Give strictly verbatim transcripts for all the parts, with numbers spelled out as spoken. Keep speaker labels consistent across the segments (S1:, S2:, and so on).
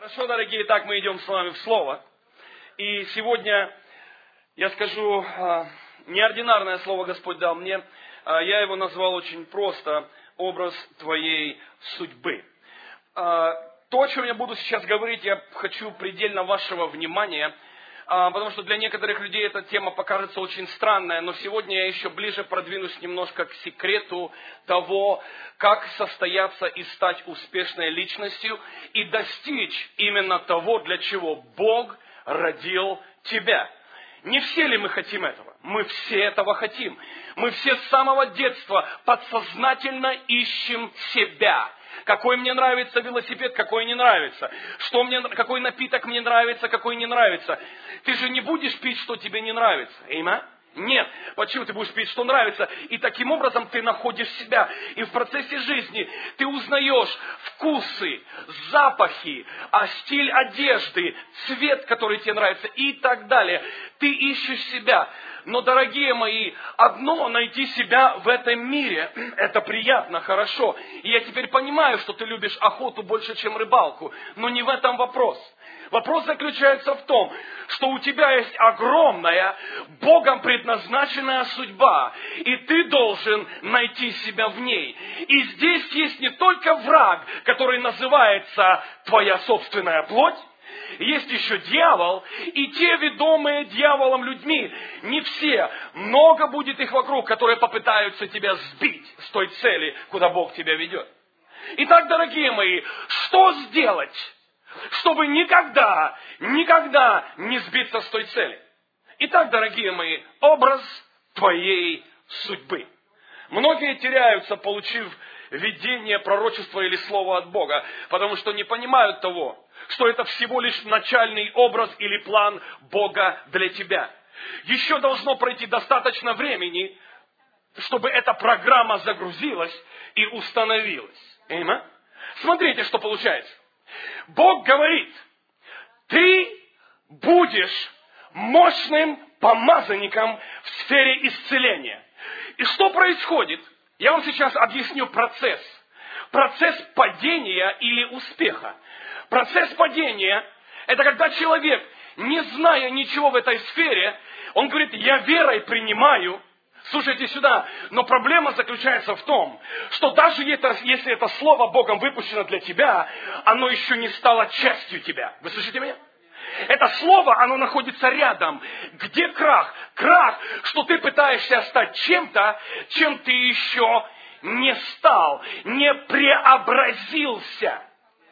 S1: Хорошо, дорогие, итак, мы идем с вами в Слово. И сегодня я скажу, неординарное слово Господь дал мне. Я его назвал очень просто «Образ твоей судьбы». То, о чем я буду сейчас говорить, я хочу предельно вашего внимания, потому что для некоторых людей эта тема покажется очень странная, но сегодня я еще ближе продвинусь немножко к секрету того, как состояться и стать успешной личностью и достичь именно того, для чего Бог родил тебя. Не все ли мы хотим этого? Мы все этого хотим. Мы все с самого детства подсознательно ищем себя. Какой мне нравится велосипед, какой не нравится. Что мне, какой напиток мне нравится, какой не нравится. Ты же не будешь пить, что тебе не нравится. Эйма? Нет. Почему ты будешь пить, что нравится? И таким образом ты находишь себя. И в процессе жизни ты узнаешь вкусы, запахи, стиль одежды, цвет, который тебе нравится и так далее. Ты ищешь себя. Но, дорогие мои, одно найти себя в этом мире, это приятно, хорошо. И я теперь понимаю, что ты любишь охоту больше, чем рыбалку. Но не в этом вопрос. Вопрос заключается в том, что у тебя есть огромная, Богом предназначенная судьба, и ты должен найти себя в ней. И здесь есть не только враг, который называется твоя собственная плоть, есть еще дьявол, и те, ведомые дьяволом людьми, не все, много будет их вокруг, которые попытаются тебя сбить с той цели, куда Бог тебя ведет. Итак, дорогие мои, что сделать, чтобы никогда, никогда не сбиться с той цели? Итак, дорогие мои, образ твоей судьбы. Многие теряются, получив видение, пророчество или слово от Бога, потому что не понимают того, что это всего лишь начальный образ или план Бога для тебя. Еще должно пройти достаточно времени, чтобы эта программа загрузилась и установилась. Эйма? Смотрите, что получается. Бог говорит, ты будешь мощным помазанником в сфере исцеления. И что происходит? Я вам сейчас объясню процесс. Процесс падения или успеха. Процесс падения – это когда человек, не зная ничего в этой сфере, он говорит, я верой принимаю. Слушайте сюда, но проблема заключается в том, что даже если это слово Богом выпущено для тебя, оно еще не стало частью тебя. Вы слышите меня? Это слово, оно находится рядом. Где крах? Крах, что ты пытаешься стать чем-то, чем ты еще не стал, не преобразился.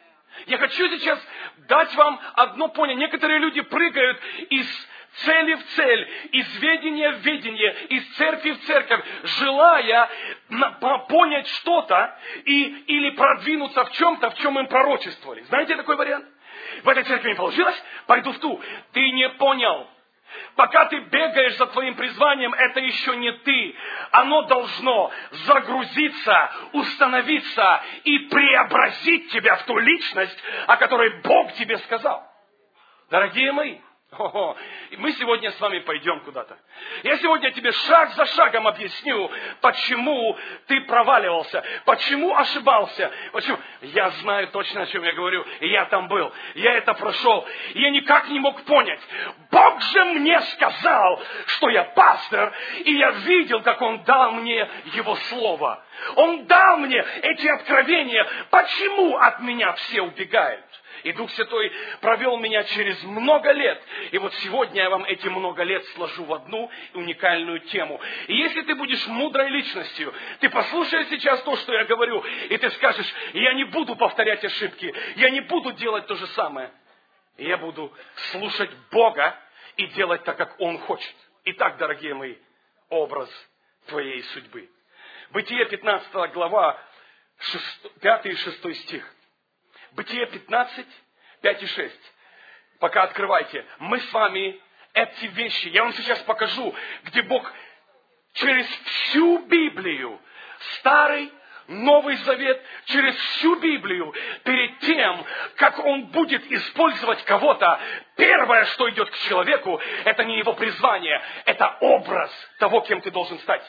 S1: Я хочу сейчас дать вам одно понятие. Некоторые люди прыгают из цели в цель, из ведения в ведение, из церкви в церковь, желая понять что-то и, или продвинуться в чем-то, в чем им пророчествовали. Знаете такой вариант? В этой церкви не получилось? Пойду в ту. Ты не понял. Пока ты бегаешь за твоим призванием, это еще не ты. Оно должно загрузиться, установиться и преобразить тебя в ту личность, о которой Бог тебе сказал. Дорогие мои, О-о. мы сегодня с вами пойдем куда-то. Я сегодня тебе шаг за шагом объясню, почему ты проваливался, почему ошибался. Почему? Я знаю точно, о чем я говорю. Я там был, я это прошел. Я никак не мог понять. Бог же мне сказал, что я пастор, и я видел, как Он дал мне Его Слово. Он дал мне эти откровения. Почему от меня все убегают? И Дух Святой провел меня через много лет. И вот сегодня я вам эти много лет сложу в одну уникальную тему. И если ты будешь мудрой личностью, ты послушаешь сейчас то, что я говорю, и ты скажешь, я не буду повторять ошибки, я не буду делать то же самое. Я буду слушать Бога и делать так, как Он хочет. Итак, дорогие мои, образ твоей судьбы. Бытие пятнадцатая глава, пятый и шестой стих. Бытие пятнадцать, пять и шесть. Пока открывайте. Мы с вами эти вещи, я вам сейчас покажу, где Бог через всю Библию, Старый, Новый Завет, через всю Библию, перед тем, как Он будет использовать кого-то, первое, что идет к человеку, это не его призвание, это образ того, кем ты должен стать.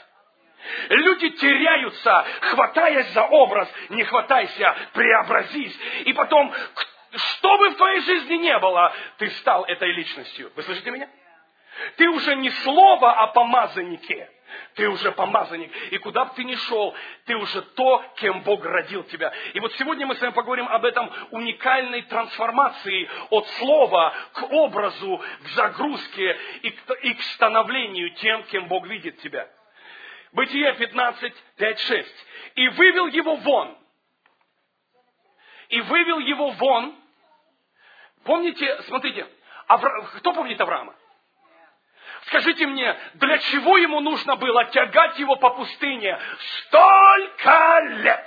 S1: Люди теряются, хватаясь за образ, не хватайся, преобразись. И потом, что бы в твоей жизни не было, ты стал этой личностью. Вы слышите меня? Ты уже не слово о помазаннике. Ты уже помазанник. И куда бы ты ни шел, ты уже то, кем Бог родил тебя. И вот сегодня мы с вами поговорим об этом уникальной трансформации от слова к образу, к загрузке и к, и к становлению тем, кем Бог видит тебя. Бытие пятнадцать, пять, шесть. И вывел его вон. И вывел его вон. Помните, смотрите, Авра... кто помнит Авраама? Скажите мне, для чего ему нужно было тягать его по пустыне столько лет?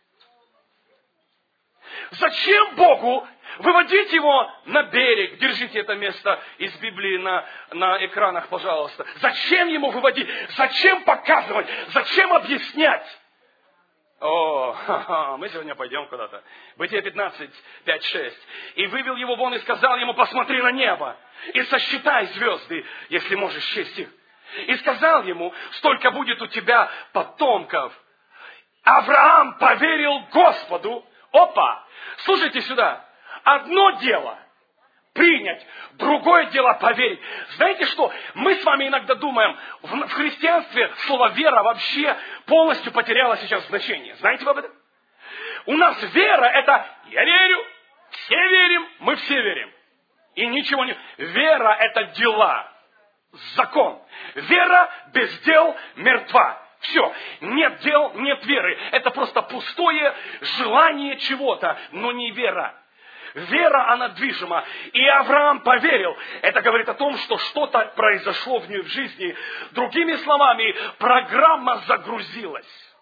S1: Зачем Богу выводить его на берег? Держите это место из Библии на, на экранах, пожалуйста. Зачем ему выводить? Зачем показывать? Зачем объяснять? О, ха-ха, мы сегодня пойдем куда-то. Бытие пятнадцать, пять, шесть. И вывел его вон и сказал ему: посмотри на небо и сосчитай звезды, если можешь счесть их. И сказал ему: столько будет у тебя потомков. Авраам поверил Господу. Опа! Слушайте сюда. Одно дело принять, другое дело поверить. Знаете что? Мы с вами иногда думаем, в христианстве слово вера вообще полностью потеряло сейчас значение. Знаете вы об этом? У нас вера это я верю, все верим, мы все верим. И ничего не... Вера это дела, закон. Вера без дел мертва. Все. Нет дел, нет веры. Это просто пустое желание чего-то, но не вера. Вера, она движима. И Авраам поверил. Это говорит о том, что что-то произошло в ней в жизни. Другими словами, программа загрузилась.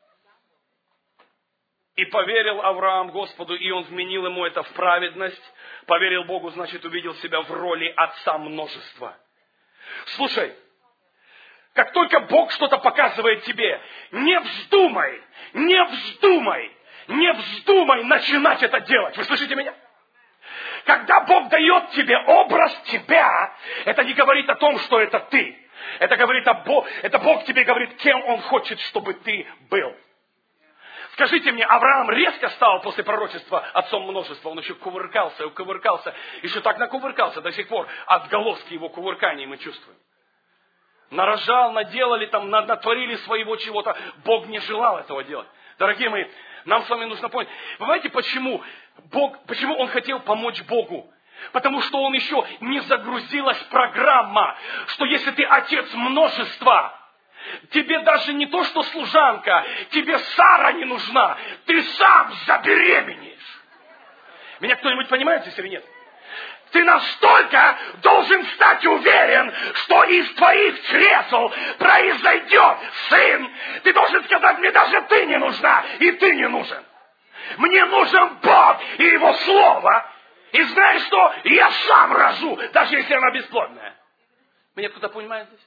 S1: И поверил Авраам Господу, и он вменил ему это в праведность. Поверил Богу, значит, увидел себя в роли отца множества. Слушай, как только Бог что-то показывает тебе, не вздумай, не вздумай, не вздумай начинать это делать. Вы слышите меня? Когда Бог дает тебе образ тебя, это не говорит о том, что это ты. Это говорит о Бог, это Бог тебе говорит, кем Он хочет, чтобы ты был. Скажите мне, Авраам резко стал после пророчества отцом множества. Он еще кувыркался, кувыркался, еще так накувыркался до сих пор. Отголоски его кувырканий мы чувствуем. Нарожал, наделали там, натворили своего чего-то. Бог не желал этого делать. Дорогие мои, нам с вами нужно понять. Вы знаете, почему Бог, почему Он хотел помочь Богу? Потому что Он еще не загрузилась программа, что если ты отец множества, тебе даже не то, что служанка, тебе Сара не нужна, ты сам забеременеешь. Меня кто-нибудь понимает здесь или нет? Ты настолько должен стать уверен, что из твоих чресел произойдет сын. Ты должен сказать: мне даже ты не нужна, и ты не нужен. Мне нужен Бог и Его Слово. И знаешь что? Я сам рожу, даже если она бесплодная. Меня кто-то понимает здесь?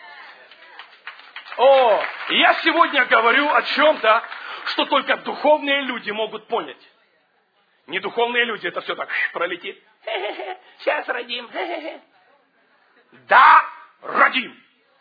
S1: О, я сегодня говорю о чем-то, что только духовные люди могут понять. Не духовные люди, это все так пролетит. Хе-хе-хе, сейчас родим. Хе-хе-хе. Да, родим.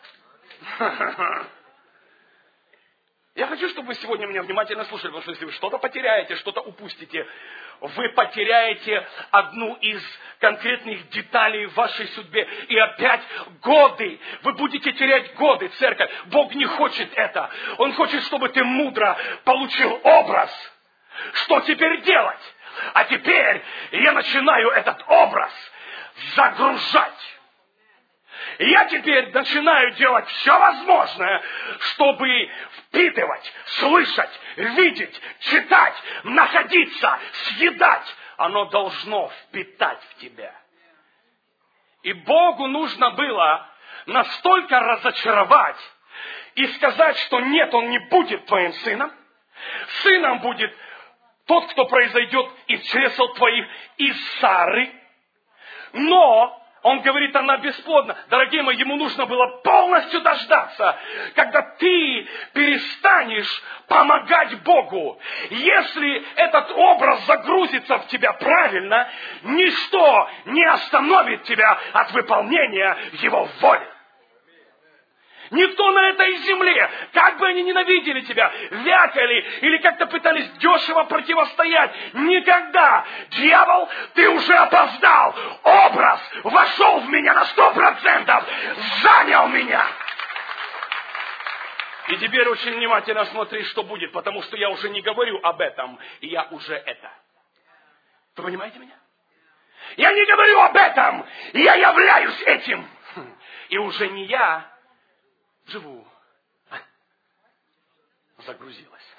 S1: Я хочу, чтобы вы сегодня меня внимательно слушали, потому что если вы что-то потеряете, что-то упустите, вы потеряете одну из конкретных деталей в вашей судьбе. И опять годы. Вы будете терять годы, церковь. Бог не хочет это. Он хочет, чтобы ты мудро получил образ. Что теперь делать? А теперь я начинаю этот образ загружать. Я теперь начинаю делать все возможное, чтобы впитывать, слышать, видеть, читать, находиться, съедать. Оно должно впитать в тебя. И Богу нужно было настолько разочаровать и сказать, что нет, он не будет твоим сыном. Сыном будет тот, кто произойдет из чресел твоих, из Сары. Но он говорит, она бесплодна. Дорогие мои, ему нужно было полностью дождаться, когда ты перестанешь помогать Богу. Если этот образ загрузится в тебя правильно, ничто не остановит тебя от выполнения Его воли. Никто на этой земле, как бы они ненавидели тебя, вякали или как-то пытались дешево противостоять, никогда. Дьявол, ты уже опоздал. Образ вошел в меня на сто процентов, занял меня. И теперь очень внимательно смотри, что будет, потому что я уже не говорю об этом, я уже это. Вы понимаете меня? Я не говорю об этом, я являюсь этим. И уже не я живу. Загрузилась.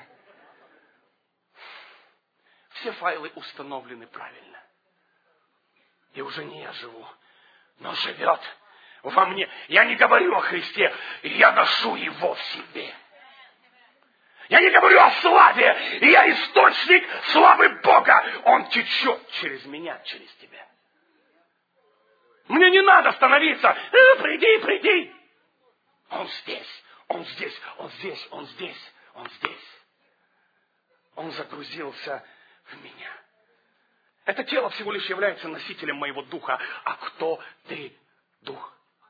S1: Все файлы установлены правильно. И уже не я живу, но живет во мне. Я не говорю о Христе, я ношу Его в себе. Я не говорю о славе, я источник славы Бога. Он течет через меня, через тебя. Мне не надо становиться, э, приди, приди. Он здесь, он здесь, он здесь, он здесь, он здесь. Он загрузился в меня. Это тело всего лишь является носителем моего духа. А кто ты, дух?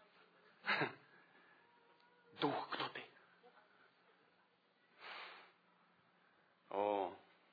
S1: Дух, кто ты? О.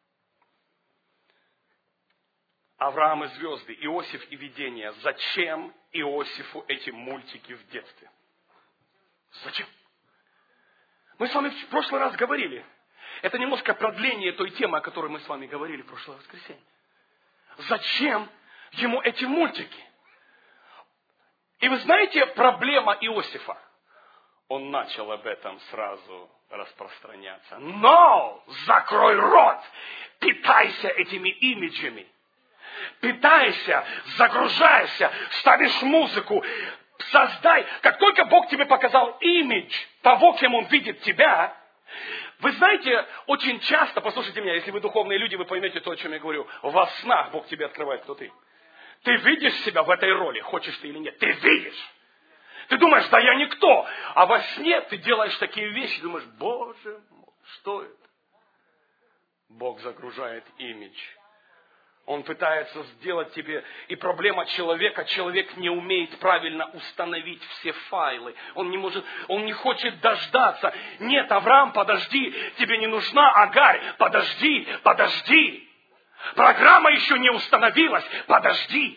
S1: Авраам и звезды, Иосиф и видения. Зачем Иосифу эти мультики в детстве? Зачем? Мы с вами в прошлый раз говорили. Это немножко продление той темы, о которой мы с вами говорили в прошлое воскресенье. Зачем ему эти мультики? И вы знаете, проблема Иосифа. Он начал об этом сразу распространяться. Но закрой рот, питайся этими имиджами. Питайся, загружайся, ставишь музыку, создай. Как только Бог тебе показал имидж того, кем Он видит тебя, вы знаете, очень часто, послушайте меня, если вы духовные люди, вы поймете то, о чем я говорю. Во снах Бог тебе открывает, кто ты. Ты видишь себя в этой роли, хочешь ты или нет. Ты видишь. Ты думаешь, да я никто. А во сне ты делаешь такие вещи, думаешь, Боже мой, что это? Бог загружает имидж. Он пытается сделать тебе... И проблема человека, человек не умеет правильно установить все файлы. Он не может, он не хочет дождаться. Нет, Авраам, подожди, тебе не нужна Агарь. Подожди, подожди. Программа еще не установилась. Подожди.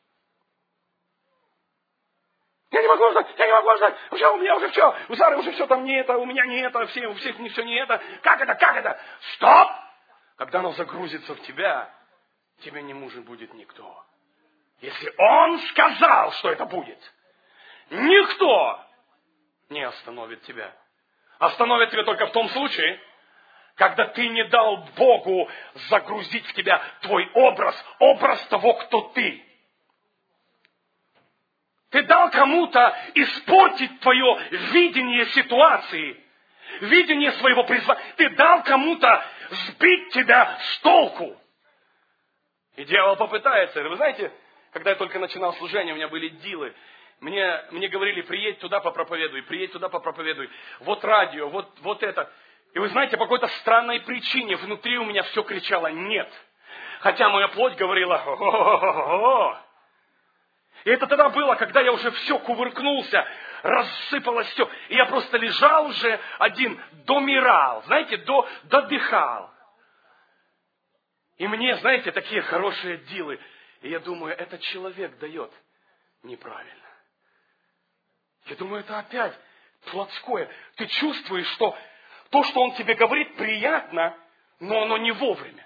S1: Я не могу ждать, я не могу ждать. Все, у меня уже все. У Сары уже все там не это, у меня не это, все, у всех не все не это. Как это, как это? Стоп! Когда оно загрузится в тебя, тебе не нужен будет никто. Если Он сказал, что это будет, никто не остановит тебя. Остановит тебя только в том случае, когда ты не дал Богу загрузить в тебя твой образ, образ того, кто ты. Ты дал кому-то испортить твое видение ситуации, видение своего призвания. Ты дал кому-то сбить тебя с толку. И дьявол попытается. Вы знаете, когда я только начинал служение, у меня были дилы. Мне, мне говорили, приедь туда попроповедуй, приедь туда попроповедуй. Вот радио, вот, вот это. И вы знаете, по какой-то странной причине внутри у меня все кричало «нет». Хотя моя плоть говорила «о-о-о-о-о». И это тогда было, когда я уже все кувыркнулся, рассыпалось все. И я просто лежал уже один, домирал, знаете, до, додыхал. И мне, знаете, такие хорошие дилы. И я думаю, этот человек дает неправильно. Я думаю, это опять плотское. Ты чувствуешь, что то, что он тебе говорит, приятно, но оно не вовремя.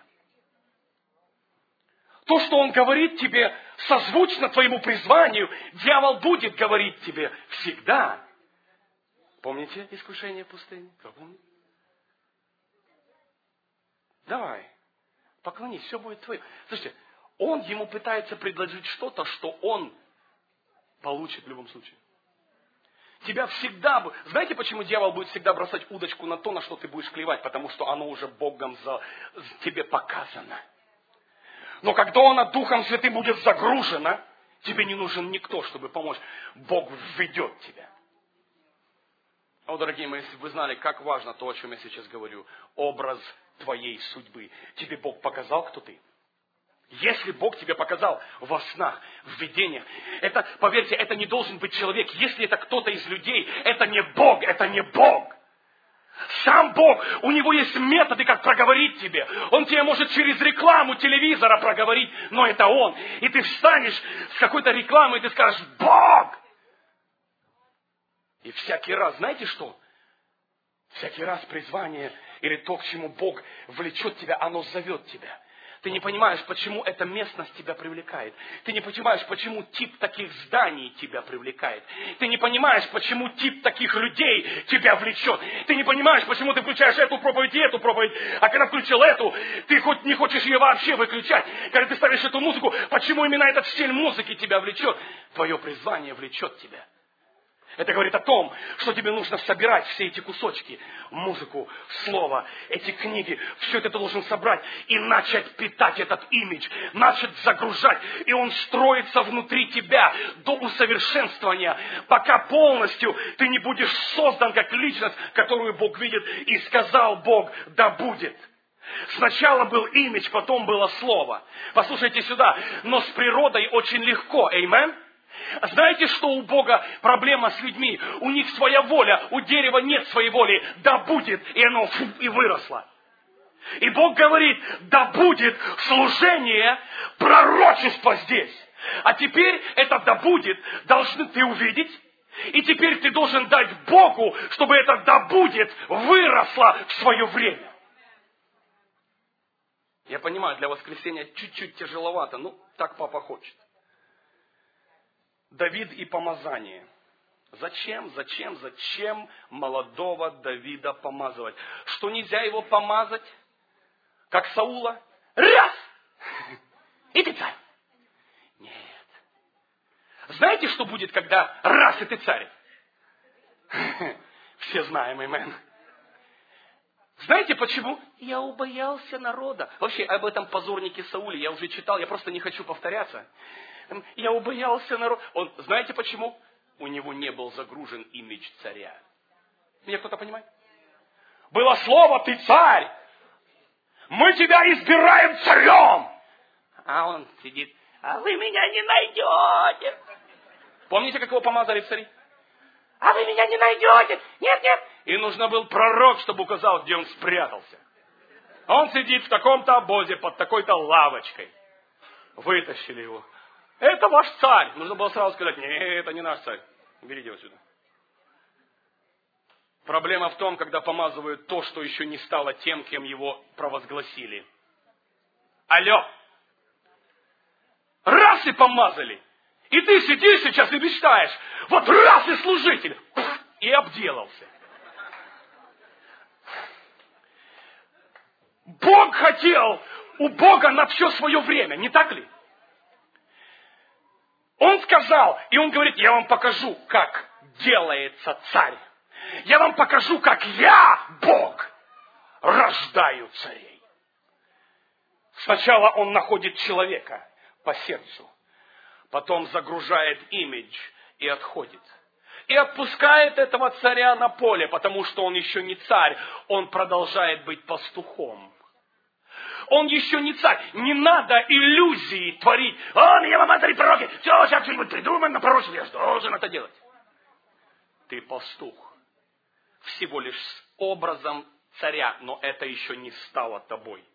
S1: То, что он говорит тебе, созвучно твоему призванию, дьявол будет говорить тебе всегда. Помните искушение пустыни? Кто помнит? Давай, поклонись, все будет твое. Слушайте, он ему пытается предложить что-то, что он получит в любом случае. Тебя всегда... Знаете, почему дьявол будет всегда бросать удочку на то, на что ты будешь клевать? Потому что оно уже Богом за... тебе показано. Но когда оно Духом Святым будет загружено, тебе не нужен никто, чтобы помочь. Бог введет тебя. О, дорогие мои, если бы вы знали, как важно то, о чем я сейчас говорю. Образ твоей судьбы. Тебе Бог показал, кто ты. Если Бог тебе показал во снах, в видениях, это, поверьте, это не должен быть человек. Если это кто-то из людей, это не Бог, это не Бог. Сам Бог, у Него есть методы, как проговорить тебе. Он тебе может через рекламу телевизора проговорить, но это Он. И ты встанешь с какой-то рекламой, и ты скажешь: Бог! И всякий раз, знаете что? Всякий раз призвание или то, к чему Бог влечет тебя, оно зовет тебя. Ты не понимаешь, почему эта местность тебя привлекает. Ты не понимаешь, почему тип таких зданий тебя привлекает. Ты не понимаешь, почему тип таких людей тебя влечет. Ты не понимаешь, почему ты включаешь эту проповедь и эту проповедь. А когда включил эту, ты хоть не хочешь ее вообще выключать. Когда ты ставишь эту музыку, почему именно этот стиль музыки тебя влечет? Твое призвание влечет тебя. Это говорит о том, что тебе нужно собирать все эти кусочки, музыку, слово, эти книги, все это ты должен собрать и начать питать этот имидж, начать загружать, и он строится внутри тебя до усовершенствования, пока полностью ты не будешь создан как личность, которую Бог видит, и сказал Бог: да будет. Сначала был имидж, потом было слово. Послушайте сюда, но с природой очень легко, аминь. Знаете, что у Бога проблема с людьми? У них своя воля, у дерева нет своей воли. Да будет, и оно фу, и выросло. И Бог говорит: да будет служение пророчества здесь. А теперь это да будет должны ты увидеть. И теперь ты должен дать Богу, чтобы это да будет выросло в свое время. Я понимаю, для воскресения чуть-чуть тяжеловато, но так папа хочет. Давид и помазание. Зачем, зачем, зачем молодого Давида помазывать? Что нельзя его помазать, как Саула? Раз! И ты царь. Нет. Знаете, что будет, когда раз и ты царь? Все знаем, амен. Знаете почему? Я убоялся народа. Вообще, об этом позорнике Сауле я уже читал, я просто не хочу повторяться. Я убоялся народа. Он, знаете почему? У него не был загружен имидж царя. Меня кто-то понимает? Было слово: ты царь. Мы тебя избираем царем. А он сидит: а вы меня не найдете. Помните, как его помазали в цари? А вы меня не найдете. Нет, нет. И нужно был пророк, чтобы указал, где он спрятался. Он сидит в таком-то обозе под такой-то лавочкой. Вытащили его. Это ваш царь. Нужно было сразу сказать: нет, это не наш царь. Берите его сюда. Проблема в том, когда помазывают то, что еще не стало тем, кем его провозгласили. Алло. Раз и помазали. И ты сидишь сейчас и мечтаешь: вот раз и служитель. И обделался. Бог хотел, у Бога на все свое время, не так ли? Он сказал, и он говорит: я вам покажу, как делается царь. Я вам покажу, как я, Бог, рождаю царей. Сначала он находит человека по сердцу, потом загружает имидж и отходит. И отпускает этого царя на поле, потому что он еще не царь, он продолжает быть пастухом. Он еще не царь. Не надо иллюзии творить. О, меня помазали пророки. Все, сейчас что-нибудь придумаем на пророчестве. Я должен это делать. Ты пастух. Всего лишь с образом царя, но это еще не стало тобой.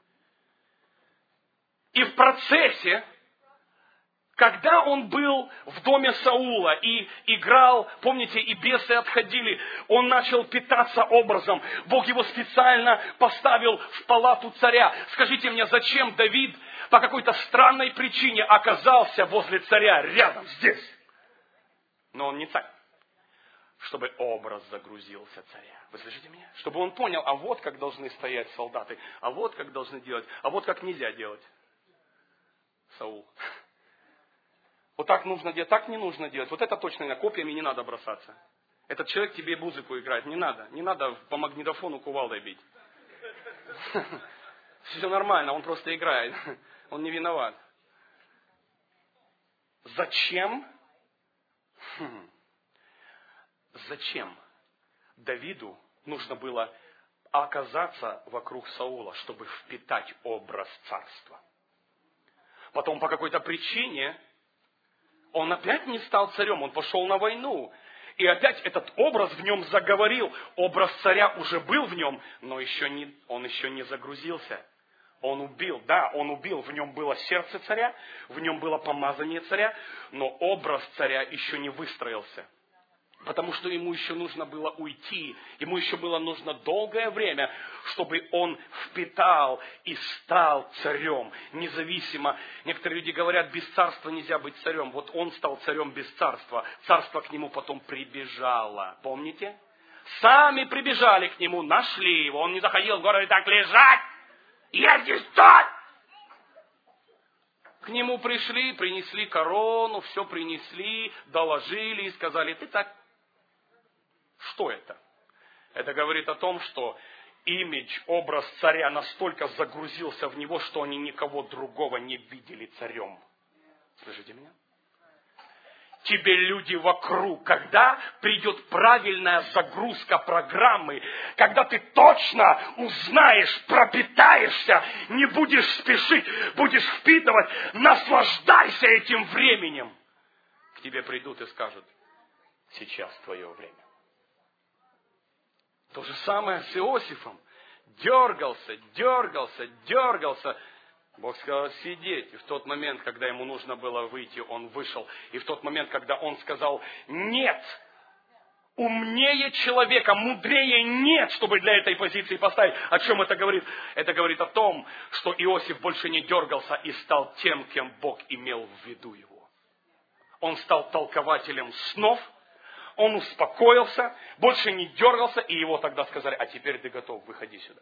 S1: И в процессе, когда он был в доме Саула и играл, помните, и бесы отходили, он начал питаться образом. Бог его специально поставил в палату царя. Скажите мне, зачем Давид по какой-то странной причине оказался возле царя, рядом, здесь? Но он не царь. Чтобы образ загрузился царя. Вы слышите меня? Чтобы он понял, а вот как должны стоять солдаты, а вот как должны делать, а вот как нельзя делать. Саул. Вот так нужно делать, так не нужно делать. Вот это точно не, копьями не надо бросаться. Этот человек тебе музыку играет, не надо. Не надо по магнитофону кувалдой бить. Все нормально, он просто играет. Он не виноват. Зачем? Хм. Зачем Давиду нужно было оказаться вокруг Саула, чтобы впитать образ царства? Потом по какой-то причине он опять не стал царем, он пошел на войну. И опять этот образ в нем заговорил. Образ царя уже был в нем, но еще не, он еще не загрузился. Он убил, да, он убил, в нем было сердце царя, в нем было помазание царя, но образ царя еще не выстроился. Потому что ему еще нужно было уйти, ему еще было нужно долгое время, чтобы он впитал и стал царем. Независимо, некоторые люди говорят, без царства нельзя быть царем. Вот он стал царем без царства. Царство к нему потом прибежало. Помните? Сами прибежали к нему, нашли его. Он не заходил в город и так лежать. Я здесь тот! К нему пришли, принесли корону, все принесли, доложили и сказали, ты так. Что это? Это говорит о том, что имидж, образ царя настолько загрузился в него, что они никого другого не видели царем. Слышите меня? Тебе люди вокруг, когда придет правильная загрузка программы, когда ты точно узнаешь, пропитаешься, не будешь спешить, будешь впитывать, наслаждайся этим временем. К тебе придут и скажут, сейчас твое время. То же самое с Иосифом. Дергался, дергался, дергался. Бог сказал сидеть. И в тот момент, когда ему нужно было выйти, он вышел. И в тот момент, когда он сказал, нет, умнее человека, мудрее нет, чтобы для этой позиции поставить. О чем это говорит? Это говорит о том, что Иосиф больше не дергался и стал тем, кем Бог имел в виду его. Он стал толкователем снов. Он успокоился, больше не дергался, и его тогда сказали, а теперь ты готов, выходи сюда.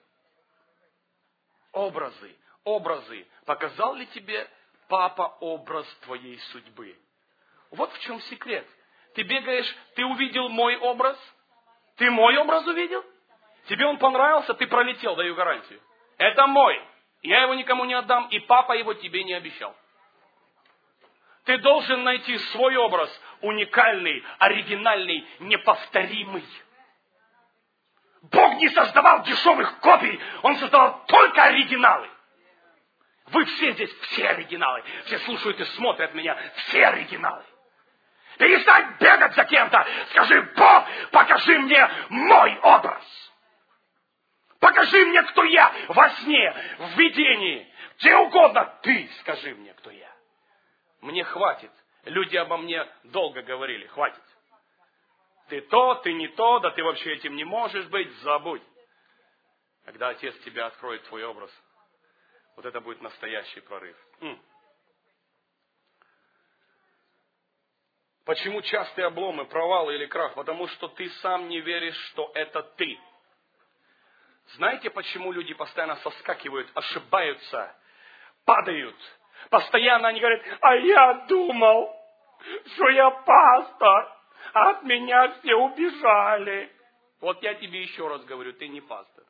S1: Образы, образы. Показал ли тебе папа образ твоей судьбы? Вот в чем секрет. Ты бегаешь, ты увидел мой образ? Ты мой образ увидел? Тебе он понравился, ты пролетел, даю гарантию. Это мой. Я его никому не отдам, и папа его тебе не обещал. Ты должен найти свой образ, уникальный, оригинальный, неповторимый. Бог не создавал дешевых копий, Он создавал только оригиналы. Вы все здесь, все оригиналы. Все слушают и смотрят меня, все оригиналы. Перестань бегать за кем-то. Скажи, Бог, покажи мне мой образ. Покажи мне, кто я во сне, в видении, где угодно. Ты скажи мне, кто я. Мне хватит. Люди обо мне долго говорили. Хватит. Ты то, ты не то, да ты вообще этим не можешь быть. Забудь. Когда Отец тебя откроет твой образ, вот это будет настоящий прорыв. М. Почему частые обломы, провалы или крах? Потому что ты сам не веришь, что это ты. Знаете, почему люди постоянно соскакивают, ошибаются, падают? Постоянно они говорят, а я думал, что я пастор, а от меня все убежали. Вот я тебе еще раз говорю, ты не пастор.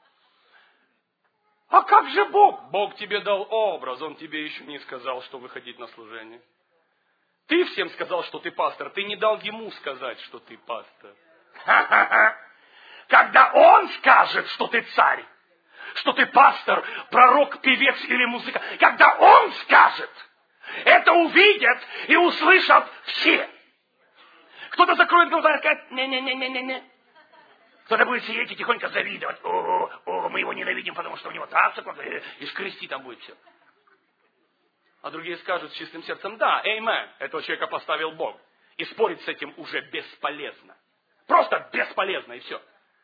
S1: А как же Бог? Бог тебе дал образ, Он тебе еще не сказал, что выходить на служение. Ты всем сказал, что ты пастор, ты не дал ему сказать, что ты пастор. Ха-ха-ха. Когда Он скажет, что ты царь, что ты пастор, пророк, певец или музыкант, когда Он скажет, это увидят и услышат все. Кто-то закроет глаза и скажет, не-не-не-не-не. Кто-то будет сидеть и тихонько завидовать. О, о, мы его ненавидим, потому что у него так, и шкрести там будет все. А другие скажут с чистым сердцем, да, эймен, этого человека поставил Бог. И спорить с этим уже бесполезно. Просто бесполезно, и все.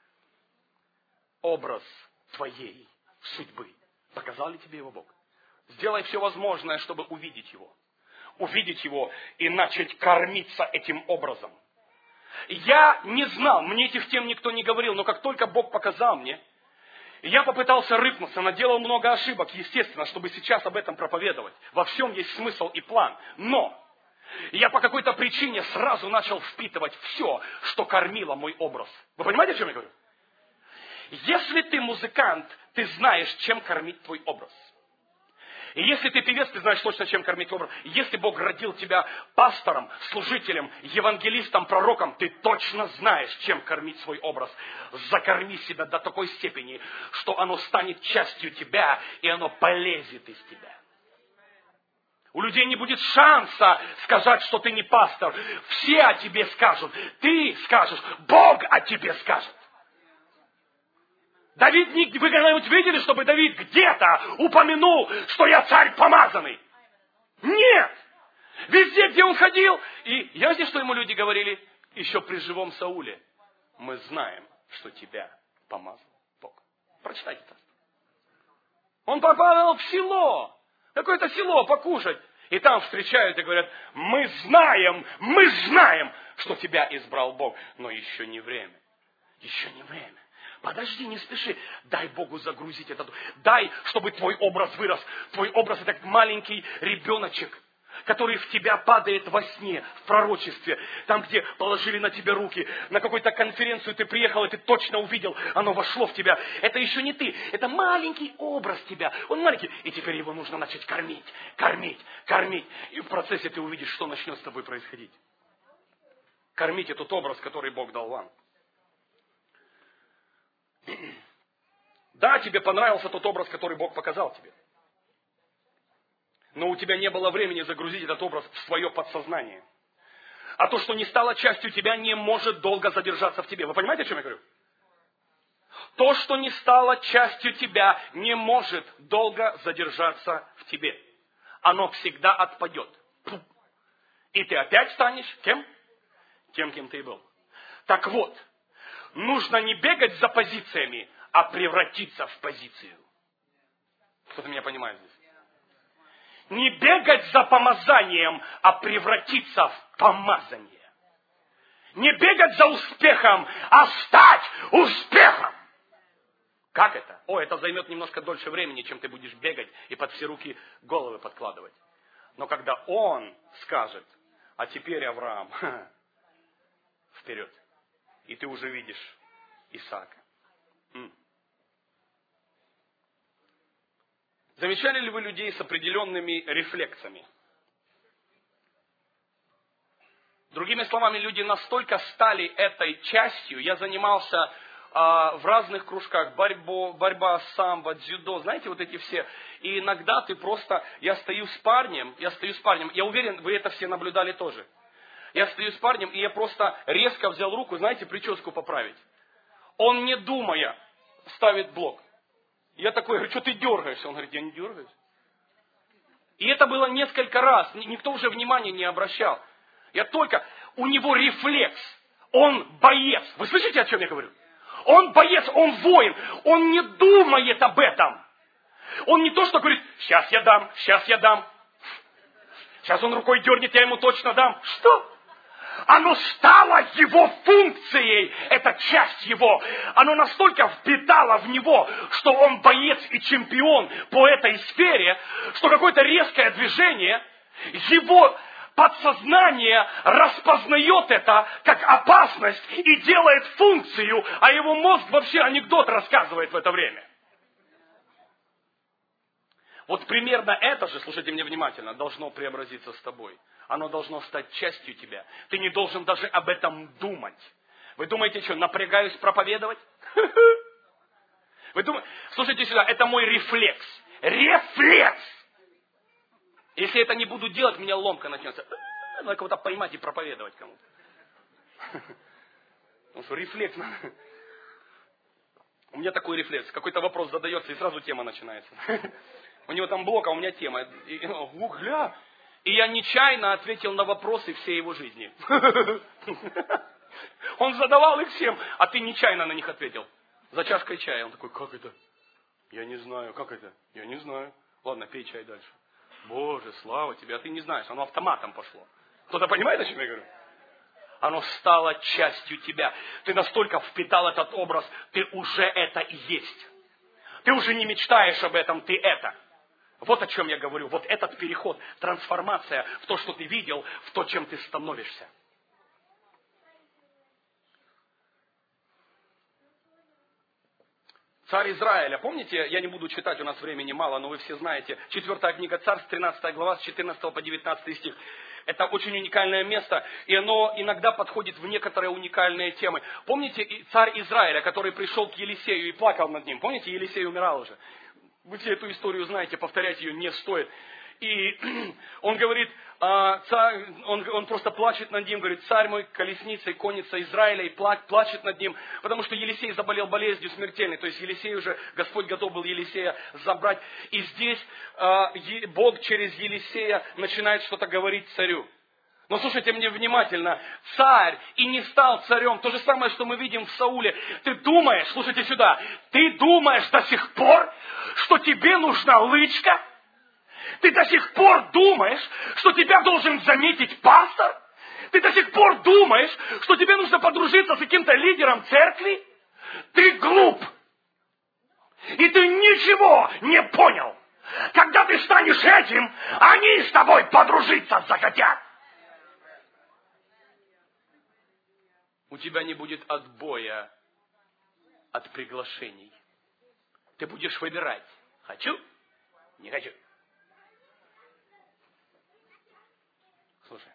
S1: Образ твоей судьбы. Показал ли тебе его Бог? Сделай все возможное, чтобы увидеть его. Увидеть его и начать кормиться этим образом. Я не знал, мне этих тем никто не говорил, но как только Бог показал мне, я попытался рыпнуться, наделал много ошибок, естественно, чтобы сейчас об этом проповедовать. Во всем есть смысл и план. Но я по какой-то причине сразу начал впитывать все, что кормило мой образ. Вы понимаете, о чем я говорю? Если ты музыкант, ты знаешь, чем кормить твой образ. И если ты певец, ты знаешь точно, чем кормить образ. Если Бог родил тебя пастором, служителем, евангелистом, пророком, ты точно знаешь, чем кормить свой образ. Закорми себя до такой степени, что оно станет частью тебя, и оно полезет из тебя.
S2: У людей не будет шанса сказать, что ты не пастор. Все о тебе скажут. Ты скажешь, Бог о тебе скажет. Давид, не, вы когда-нибудь видели, чтобы Давид где-то упомянул, что я царь помазанный? Нет! Везде, где он ходил. И знаете, что ему люди говорили? Еще при живом Сауле. Мы знаем, что тебя помазал Бог. Прочитайте это. Он попал в село. Какое-то село покушать. И там встречают и говорят, мы знаем, мы знаем, что тебя избрал Бог. Но еще не время. Еще не время. Подожди, не спеши. Дай Богу загрузить этот. Дай, чтобы твой образ вырос. Твой образ это как маленький ребеночек, который в тебя падает во сне, в пророчестве. Там, где положили на тебя руки. На какую-то конференцию ты приехал, и ты точно увидел. Оно вошло в тебя. Это еще не ты. Это маленький образ тебя. Он маленький. И теперь его нужно начать кормить, кормить, кормить. И в процессе ты увидишь, что начнет с тобой происходить. Кормите тот образ, который Бог дал вам. Да, тебе понравился тот образ, который Бог показал тебе. Но у тебя не было времени загрузить этот образ в свое подсознание. А то, что не стало частью тебя, не может долго задержаться в тебе. Вы понимаете, о чем я говорю? То, что не стало частью тебя, не может долго задержаться в тебе. Оно всегда отпадет. И ты опять станешь кем? Тем, кем ты и был. Так вот, нужно не бегать за позициями, а превратиться в позицию. Кто-то меня понимает здесь? Не бегать за помазанием, а превратиться в помазание. Не бегать за успехом, а стать успехом. Как это? О, это займет немножко дольше времени, чем ты будешь бегать и под все руки головы подкладывать. Но когда Он скажет, а теперь, Авраам, вперед, и ты уже видишь Исаака. М. Замечали ли вы людей с определенными рефлексами? Другими словами, люди настолько стали этой частью. Я занимался а, в разных кружках, борьбо, борьба, самбо, дзюдо, знаете, вот эти все. И иногда ты просто, я стою с парнем, я стою с парнем, я уверен, вы это все наблюдали тоже. Я стою с парнем, и я просто резко взял руку, знаете, прическу поправить. Он, не думая, ставит блок. Я такой говорю, что ты дергаешься? Он говорит, я не дергаюсь. И это было несколько раз. Никто уже внимания не обращал. Я только... У него рефлекс. Он боец. Вы слышите, о чем я говорю? Он боец, он воин. Он не думает об этом. Он не то, что говорит, сейчас я дам, сейчас я дам. Сейчас он рукой дернет, я ему точно дам. Что? Оно стало его функцией, это часть его. Оно настолько впитало в него, что он боец и чемпион по этой сфере, что какое-то резкое движение, его подсознание распознает это как опасность и делает функцию, а его мозг вообще анекдот рассказывает в это время. Вот примерно это же, слушайте меня внимательно, должно преобразиться с тобой. Оно должно стать частью тебя. Ты не должен даже об этом думать. Вы думаете, что, напрягаюсь проповедовать? Вы думаете, слушайте сюда, это мой рефлекс. Рефлекс! Если это не буду делать, меня ломка начнется. Надо кого-то поймать и проповедовать кому-то. Потому что рефлекс надо. У меня такой рефлекс. Какой-то вопрос задается, и сразу тема начинается. У него там блок, а у меня тема. И, ух, гля! И я нечаянно ответил на вопросы всей его жизни. Он задавал их всем, а ты нечаянно на них ответил. За чашкой чая. Он такой, как это? Я не знаю. Как это? Я не знаю. Ладно, пей чай дальше. Боже, слава тебе, а ты не знаешь. Оно автоматом пошло. Кто-то понимает, о чем я говорю? Оно стало частью тебя. Ты настолько впитал этот образ, ты уже это и есть. Ты уже не мечтаешь об этом, ты это. Вот о чем я говорю. Вот этот переход, трансформация в то, что ты видел, в то, чем ты становишься. Царь Израиля. Помните, я не буду читать, у нас времени мало, но вы все знаете. Четвертая книга Царств, тринадцатая глава, с четырнадцатого по девятнадцатый стих. Это очень уникальное место, и оно иногда подходит в некоторые уникальные темы. Помните царь Израиля, который пришел к Елисею и плакал над ним? Помните, Елисей умирал уже? Вы все эту историю знаете, повторять ее не стоит. И он говорит, а, царь, он, он просто плачет над ним, говорит, царь мой, колесница и конница Израиля, и плачет, плачет над ним, потому что Елисей заболел болезнью смертельной. То есть Елисей уже, Господь готов был Елисея забрать. И здесь а, Бог через Елисея начинает что-то говорить царю. Но слушайте мне внимательно, царь и не стал царем, то же самое, что мы видим в Сауле. Ты думаешь, слушайте сюда, ты думаешь до сих пор, что тебе нужна лычка? Ты до сих пор думаешь, что тебя должен заметить пастор? Ты до сих пор думаешь, что тебе нужно подружиться с каким-то лидером церкви? Ты глуп. И ты ничего не понял. Когда ты станешь этим, они с тобой подружиться захотят. У тебя не будет отбоя от приглашений. Ты будешь выбирать. Хочу? Не хочу. Слушай.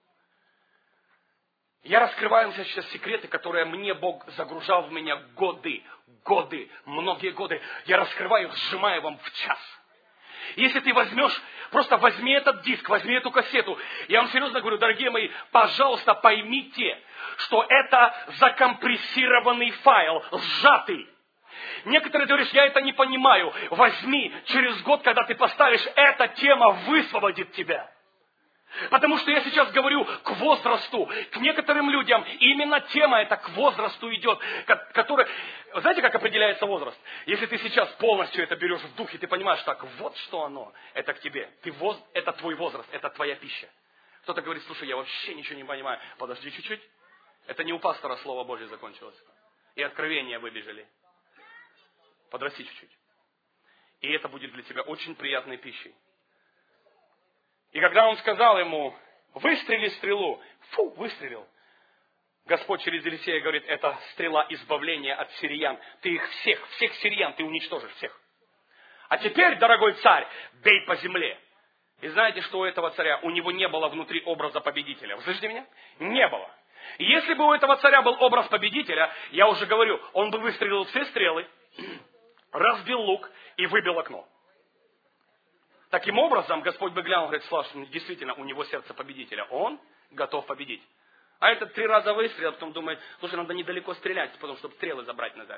S2: Я раскрываю сейчас секреты, которые мне Бог загружал в меня годы, годы, многие годы. Я раскрываю, сжимаю вам в час. Если ты возьмешь, просто возьми этот диск, возьми эту кассету. Я вам серьезно говорю, дорогие мои, пожалуйста, поймите, что это закомпрессированный файл, сжатый. Некоторые говорят, я это не понимаю. Возьми, через год, когда ты поставишь, эта тема высвободит тебя. Потому что я сейчас говорю к возрасту, к некоторым людям. Именно тема эта к возрасту идет. Который... Знаете, как определяется возраст? Если ты сейчас полностью это берешь в духе, ты понимаешь, так, вот что оно, это к тебе. Ты воз... Это твой возраст, это твоя пища. Кто-то говорит, слушай, я вообще ничего не понимаю. Подожди чуть-чуть. Это не у пастора Слово Божье закончилось. И откровения выбежали. Подрасти чуть-чуть. И это будет для тебя очень приятной пищей. И когда он сказал ему, выстрели стрелу, фу, выстрелил. Господь через Елисея говорит, это стрела избавления от сириян. Ты их всех, всех сириян, ты уничтожишь всех. А теперь, дорогой царь, бей по земле. И знаете, что у этого царя? У него не было внутри образа победителя. Вы слышите меня? Не было. И если бы у этого царя был образ победителя, я уже говорю, он бы выстрелил все стрелы, разбил лук и выбил окно. Таким образом, Господь бы глянул, говорит, слушай, действительно, у него сердце победителя. Он готов победить. А этот три раза выстрелил, потом думает, слушай, надо недалеко стрелять, потом, чтобы стрелы забрать назад.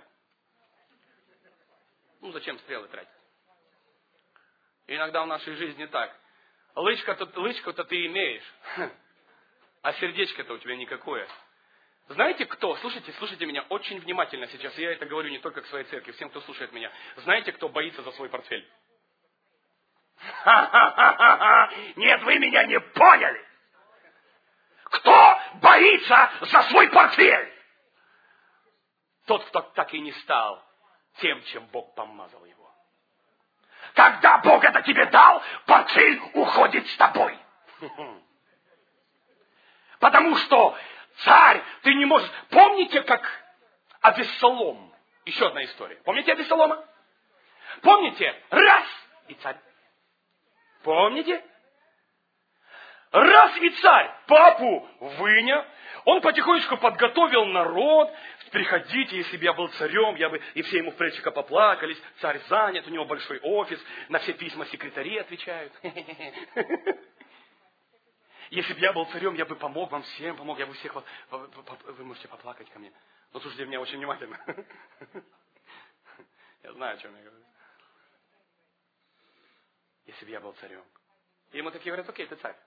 S2: Ну, зачем стрелы тратить? И иногда в нашей жизни так. Лычка-то, лычку-то ты имеешь, а сердечко-то у тебя никакое. Знаете кто? Слушайте, слушайте меня очень внимательно сейчас. Я это говорю не только к своей церкви, всем, кто слушает меня. Знаете, кто боится за свой портфель? Ха-ха-ха-ха! Нет, вы меня не поняли! Кто боится за свой портфель? Тот, кто так и не стал тем, чем Бог помазал его. Когда Бог это тебе дал, портфель уходит с тобой. Потому что царь, ты не можешь... Помните, как Авессалом? Еще одна история. Помните Авессалома? Помните? Раз, и царь. Помните? Раз и царь папу вынял, он потихонечку подготовил народ. Приходите, если бы я был царем, я бы... И все ему в плечико поплакались. Царь занят, у него большой офис, на все письма секретари отвечают. Если бы я был царем, я бы помог вам всем, помог, я бы всех... Вы можете поплакать ко мне. Но слушайте меня очень внимательно. Я знаю, о чем я говорю. Если бы я был царем. И ему такие говорят, окей, ты царь.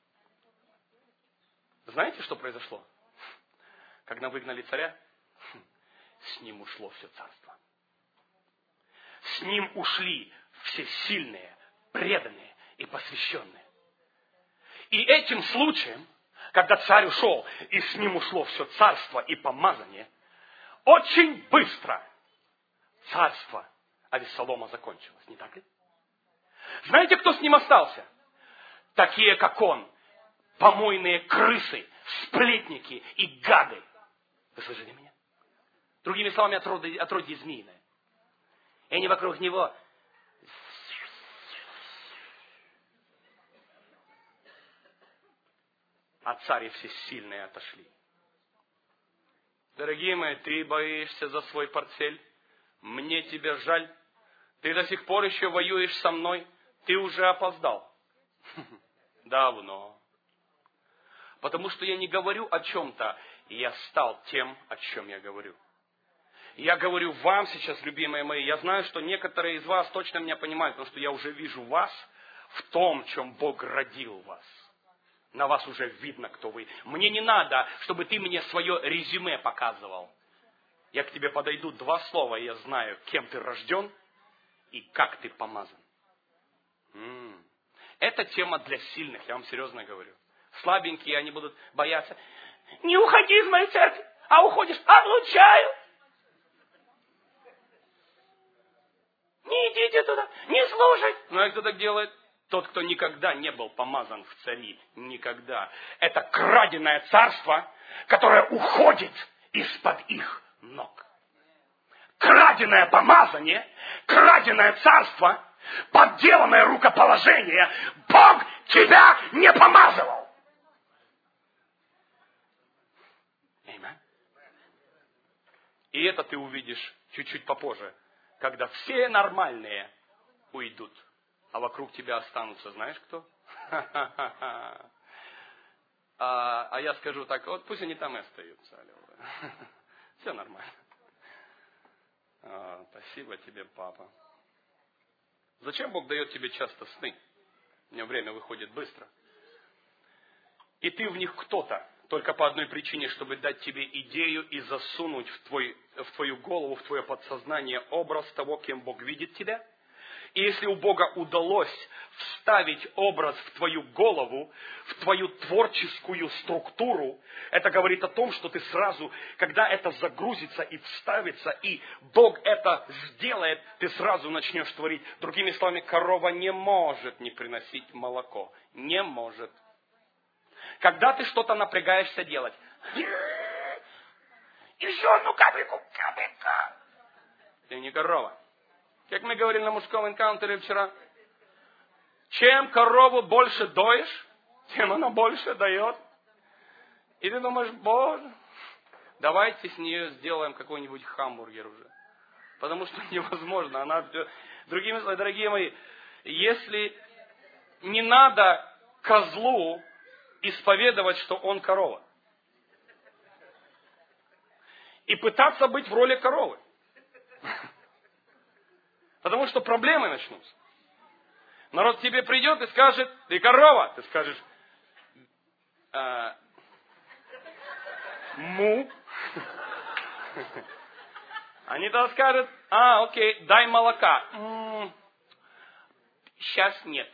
S2: Знаете, что произошло? Когда выгнали царя, с ним ушло все царство. С ним ушли все сильные, преданные и посвященные. И этим случаем, когда царь ушел, и с ним ушло все царство и помазание, очень быстро царство Авессалома закончилось. Не так ли? Знаете, кто с ним остался? Такие, как он. Помойные крысы, сплетники и гады. Вы слышите меня? Другими словами, отродье, отродье змеиное. И они вокруг него... А цари все сильные отошли. Дорогие мои, ты боишься за свой портфель? Мне тебя жаль. Ты до сих пор еще воюешь со мной? Ты уже опоздал. Давно. Потому что я не говорю о чем-то, и я стал тем, о чем я говорю. Я говорю вам сейчас, любимые мои, я знаю, что некоторые из вас точно меня понимают, потому что я уже вижу вас в том, в чем Бог родил вас. На вас уже видно, кто вы. Мне не надо, чтобы ты мне свое резюме показывал. Я к тебе подойду два слова, и я знаю, кем ты рожден и как ты помазан. М-м. Это тема для сильных, я вам серьезно говорю. Слабенькие, они будут бояться. Не уходи из моей церкви, а уходишь, облучаю. Не идите туда, не слушай. Ну, а кто так делает? Тот, кто никогда не был помазан в цари. Никогда. Это краденое царство, которое уходит из-под их ног. Краденое помазание, краденое царство, подделанное рукоположение. Бог тебя не помазывал. Аминь. И это ты увидишь чуть-чуть попозже, когда все нормальные уйдут, а вокруг тебя останутся, знаешь кто? А, а я скажу так, вот пусть они там и остаются. Все нормально. А, спасибо тебе, папа. Зачем Бог дает тебе часто сны? У меня время выходит быстро. И ты в них кто-то, только по одной причине, чтобы дать тебе идею и засунуть в, твой, в твою голову, в твое подсознание образ того, кем Бог видит тебя. И если у Бога удалось вставить образ в твою голову, в твою творческую структуру, это говорит о том, что ты сразу, когда это загрузится и вставится, и Бог это сделает, ты сразу начнешь творить. Другими словами, корова не может не приносить молоко. Не может. Когда ты что-то напрягаешься делать, еще одну капельку, капелька. Ты не корова. Как мы говорили на мужском энкаунтере вчера, чем корову больше доешь, тем она больше дает. И ты думаешь, Боже, давайте с нее сделаем какой-нибудь хамбургер уже. Потому что невозможно. Она... Другими словами, дорогие мои, если не надо козлу исповедовать, что он корова, и пытаться быть в роли коровы. Потому что проблемы начнутся. Народ к тебе придет и скажет, ты корова. Ты скажешь, а, му. Они тогда скажут, а, окей, дай молока. М-м, сейчас нет.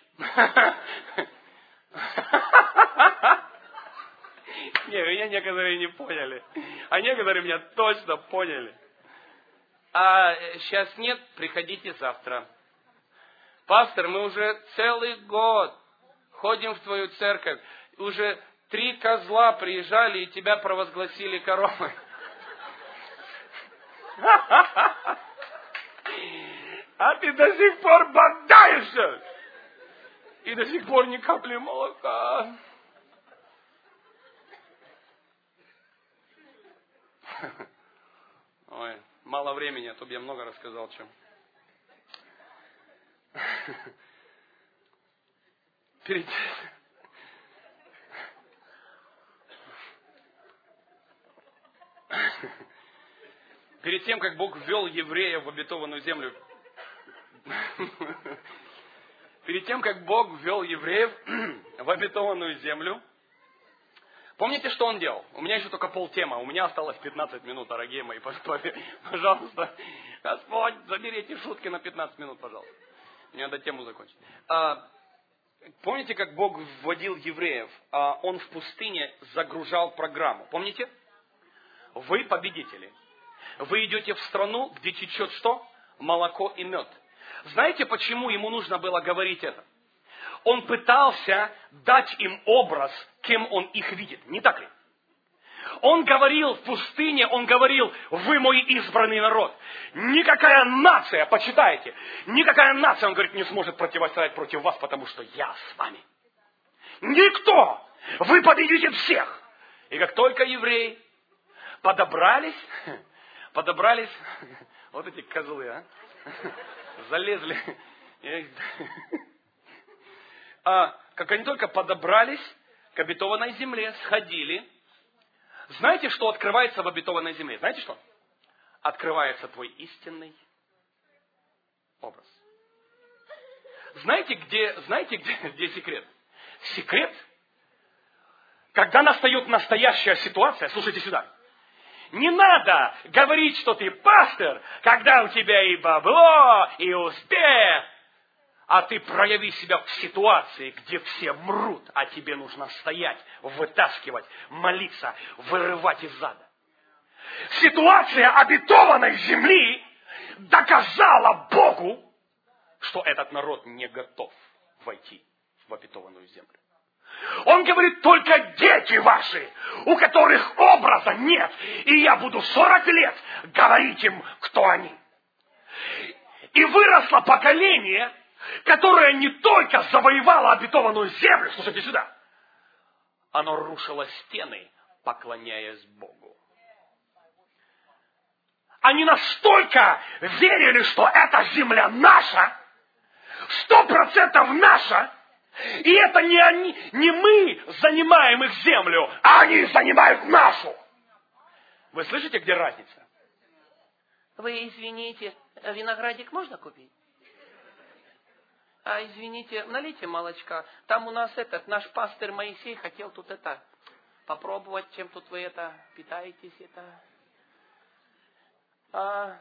S2: Не, меня некоторые не поняли. А некоторые меня точно поняли. А сейчас нет, приходите завтра. Пастор, мы уже целый год ходим в твою церковь. Уже три козла приезжали и тебя провозгласили коровой. А ты до сих пор бодаешься. И до сих пор ни капли молока. Ой, мало времени, а то бы я много рассказал, чем. Перед... Перед тем, как Бог ввел евреев в обетованную землю, перед тем, как Бог ввел евреев в обетованную землю, помните, что Он делал? У меня еще только полтема, у меня осталось пятнадцать минут, дорогие мои, пожалуйста. Господь, забери эти шутки на пятнадцать минут, пожалуйста. Мне надо тему закончить. А, помните, как Бог вводил евреев? А, Он в пустыне загружал программу. Помните? Вы победители. Вы идете в страну, где течет что? Молоко и мед. Знаете, почему ему нужно было говорить это? Он пытался дать им образ, кем он их видит. Не так ли? Он говорил в пустыне, он говорил, вы мой избранный народ. Никакая нация, почитайте, никакая нация, он говорит, не сможет противостоять против вас, потому что я с вами. Никто! Вы победите всех! И как только евреи подобрались, подобрались, вот эти козлы, а, залезли, а, как они только подобрались к обетованной земле, сходили, знаете, что открывается в обетованной земле? Знаете что? Открывается твой истинный образ. Знаете, где, знаете, где, где секрет? Секрет, когда настает настоящая ситуация, слушайте сюда. Не надо говорить, что ты пастор, когда у тебя и бабло, и успех, а ты прояви себя в ситуации, где все мрут, а тебе нужно стоять, вытаскивать, молиться, вырывать из ада. Ситуация обетованной земли доказала Богу, что этот народ не готов войти в обетованную землю. Он говорит, только дети ваши, у которых образа нет, и я буду сорок лет говорить им, кто они. И выросло поколение, которое не только завоевало обетованную землю, слушайте сюда, оно рушило стены, поклоняясь Богу. Они настолько верили, что эта земля наша, сто процентов наша, и это не они, не мы занимаем их землю, а они занимают нашу. Вы слышите, где разница?
S3: Вы извините, виноградик можно купить? А извините, налейте молочка. Там у нас этот, наш пастырь Моисей хотел тут это попробовать, чем тут вы это питаетесь, это. А,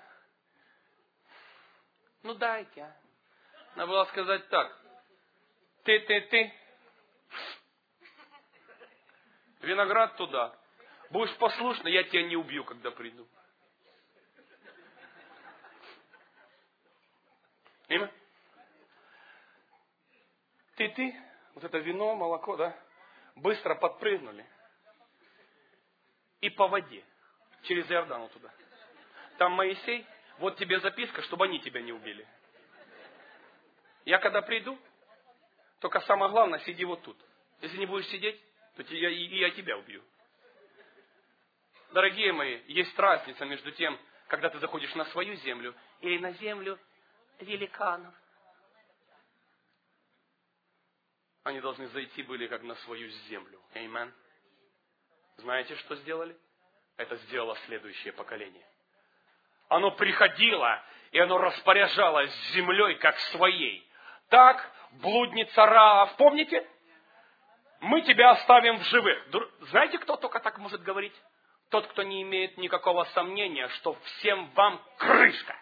S3: ну дайте. А.
S2: Надо было сказать так. Ты, ты, ты. Виноград туда. Будешь послушный, я тебя не убью, когда приду. Имя? Ты, ты. Вот это вино, молоко, да? Быстро подпрыгнули. И по воде. Через Иордан туда. Там Моисей. Вот тебе записка, чтобы они тебя не убили. Я когда приду, только самое главное, сиди вот тут. Если не будешь сидеть, то я, и я тебя убью. Дорогие мои, есть разница между тем, когда ты заходишь на свою землю или на землю великанов. Они должны зайти были как на свою землю. Аминь. Знаете, что сделали? Это сделало следующее поколение. Оно приходило, и оно распоряжалось землей как своей. Так, блудница Раав, помните? Мы тебя оставим в живых. Знаете, кто только так может говорить? Тот, кто не имеет никакого сомнения, что всем вам крышка.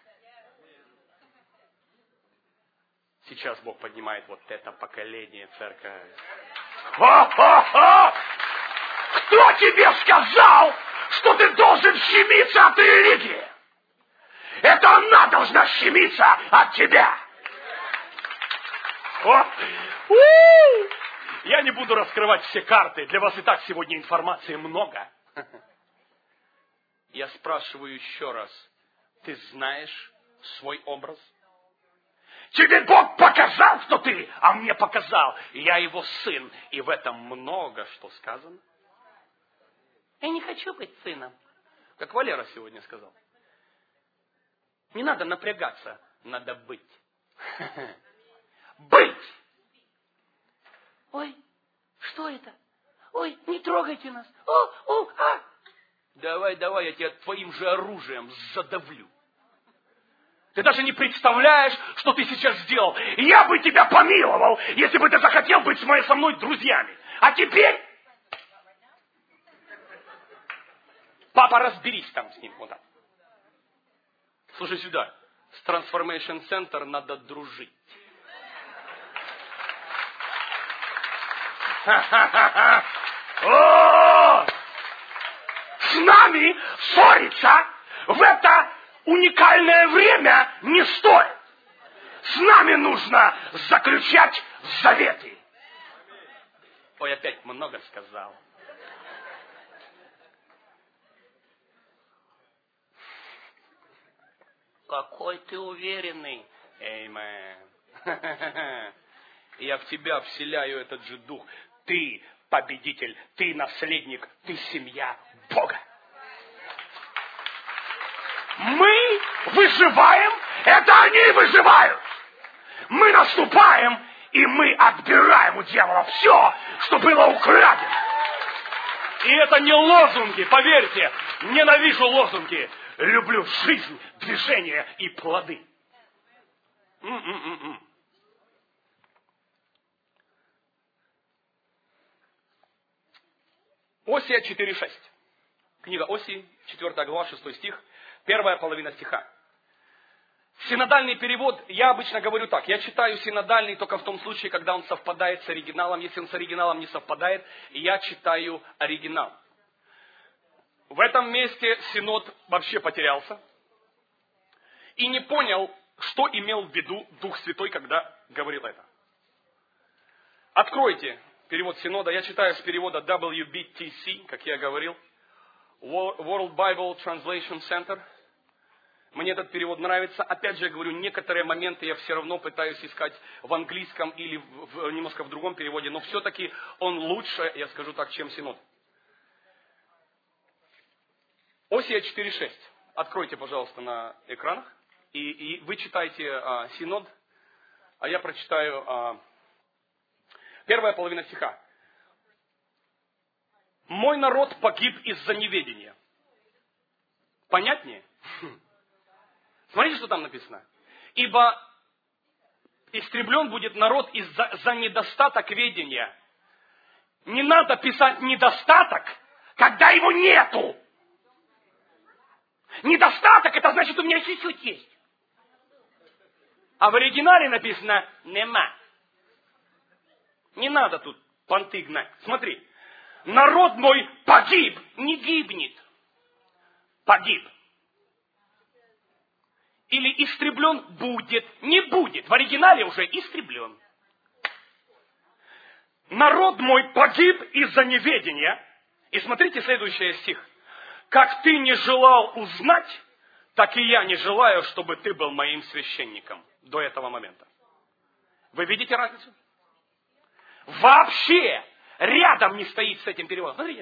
S2: Сейчас Бог поднимает вот это поколение, церковь. О-о-о! Кто тебе сказал, что ты должен щемиться от религии? Это она должна щемиться от тебя. О! У-у-у! Я не буду раскрывать все карты. Для вас и так сегодня информации много. Я спрашиваю еще раз. Ты знаешь свой образ? Тебе Бог показал, что ты, а мне показал. Я его сын. И в этом много что сказано.
S3: Я не хочу быть сыном.
S2: Как Валера сегодня сказал. Не надо напрягаться. Надо быть. Быть!
S3: Ой, что это? Ой, не трогайте нас. О, о, а!
S2: Давай, давай, я тебя твоим же оружием задавлю. Ты даже не представляешь, что ты сейчас сделал. Я бы тебя помиловал, если бы ты захотел быть с моей, со мной друзьями. А теперь... Папа, разберись там с ним. Вот так. Слушай сюда. С Transformation Center надо дружить. О! С нами ссориться в это уникальное время не стоит. С нами нужно заключать заветы. Ой, опять много сказал.
S3: Какой ты уверенный.
S2: Amen. Я в тебя вселяю этот же дух. Ты победитель, ты наследник, ты семья Бога. Мы выживаем, это они выживают. Мы наступаем, и мы отбираем у дьявола все, что было украдено. И это не лозунги, поверьте, ненавижу лозунги. Люблю жизнь, движение и плоды. М-м-м-м. Осия четыре шесть. Книга Осии, четвёртая глава, шестой стих, первая половина стиха. Синодальный перевод, я обычно говорю так, я читаю синодальный только в том случае, когда он совпадает с оригиналом. Если он с оригиналом не совпадает, я читаю оригинал. В этом месте Синод вообще потерялся и не понял, что имел в виду Дух Святой, когда говорил это. Откройте перевод Синода, я читаю с перевода дабл ю би ти си, как я говорил, World Bible Translation Center. Мне этот перевод нравится. Опять же, я говорю, некоторые моменты я все равно пытаюсь искать в английском или в, в, немножко в другом переводе, но все-таки он лучше, я скажу так, чем Синод. Осия четыре шесть. Откройте, пожалуйста, на экранах. И, и вы читайте а, Синод, а я прочитаю а, первая половина стиха. «Мой народ погиб из-за неведения». Понятнее? Смотрите, что там написано. «Ибо истреблен будет народ из-за за недостаток ведения». Не надо писать недостаток, когда его нету. Недостаток, это значит, у меня чуть-чуть есть. А в оригинале написано «нема». Не надо тут понты гнать. Смотри. Народ мой погиб, не гибнет. Погиб. Или истреблен будет, не будет. В оригинале уже истреблен. Народ мой погиб из-за неведения. И смотрите следующий стих. Как ты не желал узнать, так и я не желаю, чтобы ты был моим священником до этого момента. Вы видите разницу? Вообще рядом не стоит с этим переводом. Смотрите.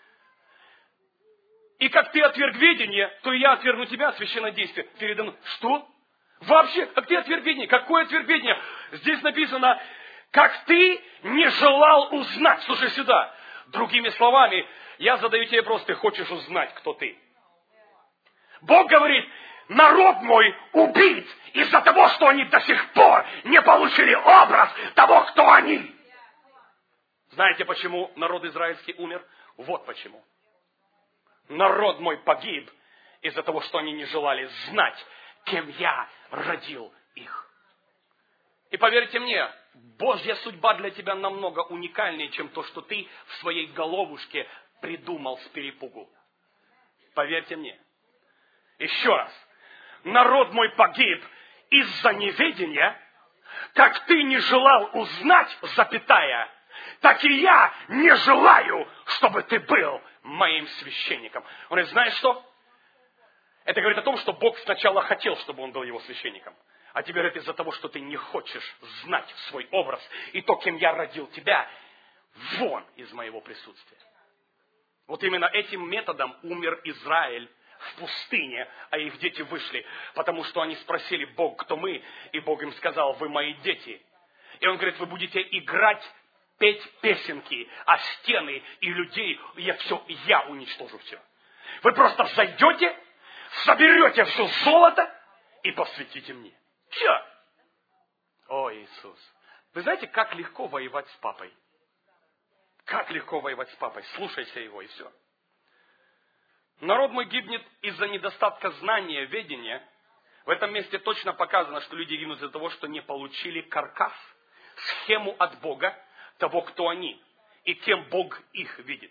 S2: И как ты отверг ведение, то и я отвергну тебя от священного действия передо мной. Что? Вообще, как ты отверг ведение? Какое отверг ведение? Здесь написано, как ты не желал узнать. Слушай сюда. Другими словами, я задаю тебе вопрос, ты хочешь узнать, кто ты? Бог говорит, народ мой убит из-за того, что они до сих пор не получили образ того, кто они. Знаете, почему народ израильский умер? Вот почему. Народ мой погиб из-за того, что они не желали знать, кем я родил их. И поверьте мне, Божья судьба для тебя намного уникальнее, чем то, что ты в своей головушке придумал с перепугу. Поверьте мне. Еще раз. Народ мой погиб из-за неведения, как ты не желал узнать, запятая, так и я не желаю, чтобы ты был моим священником. Он говорит, знаешь что? Это говорит о том, что Бог сначала хотел, чтобы он был его священником. А теперь это из-за того, что ты не хочешь знать свой образ и то, кем я родил тебя, вон из моего присутствия. Вот именно этим методом умер Израиль в пустыне, а их дети вышли, потому что они спросили, Бог, кто мы? И Бог им сказал, вы мои дети. И он говорит, вы будете играть, петь песенки, а стены и людей, я все, я уничтожу все. Вы просто зайдете, соберете все золото и посвятите мне. Все. О, Иисус. Вы знаете, как легко воевать с папой? Как легко воевать с папой? Слушайся его и все. Народ мой гибнет из-за недостатка знания, ведения. В этом месте точно показано, что люди гибнут из-за того, что не получили каркас, схему от Бога, того, кто они, и кем Бог их видит.